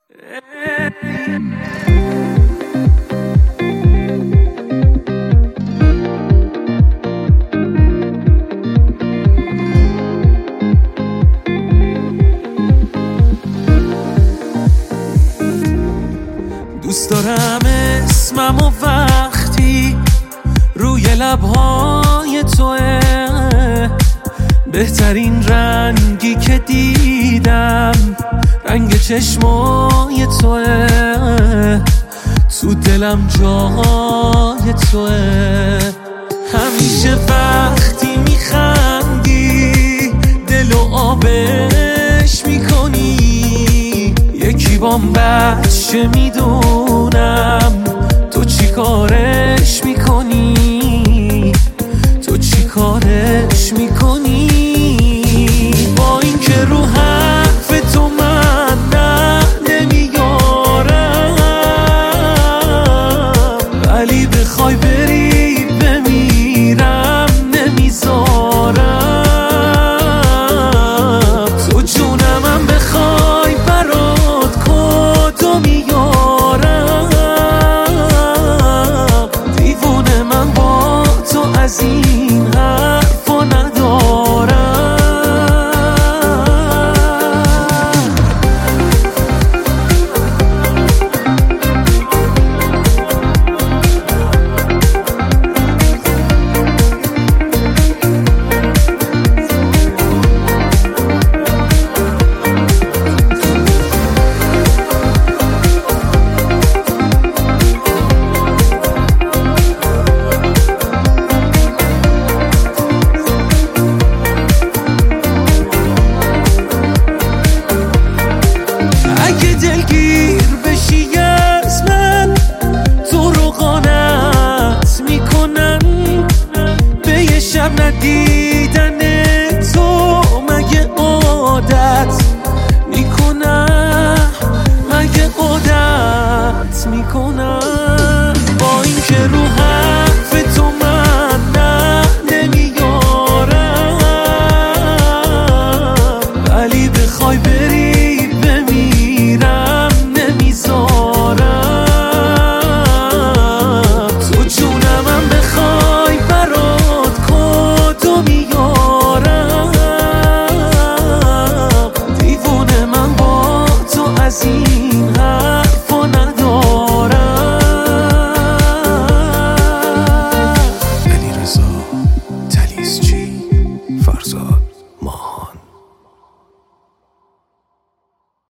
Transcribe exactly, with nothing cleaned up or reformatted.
دوست دارم اسمم و وقتی روی لبهای توه، بهترین رنگی که دیدم رنگ چشمای توه، تو دلم جای توه. همیشه وقتی میخندی دلو آبش میکنی، یکی بام بچه میدونم تو چی کارش میکنی، تو چی کارش میکنی. با این که رو حرف تو من نه نمیارم، ولی بخوای بری بمیرم نمیذارم. تو جونمم بخوای برات کدو میارم، دیوونه من با تو از این حرفا ندارم. اگه دلگیر بشی از من، تو رو قانت میکنم. به یه شب ندیدن تو مگه عادت میکنم، مگه عادت میکنم.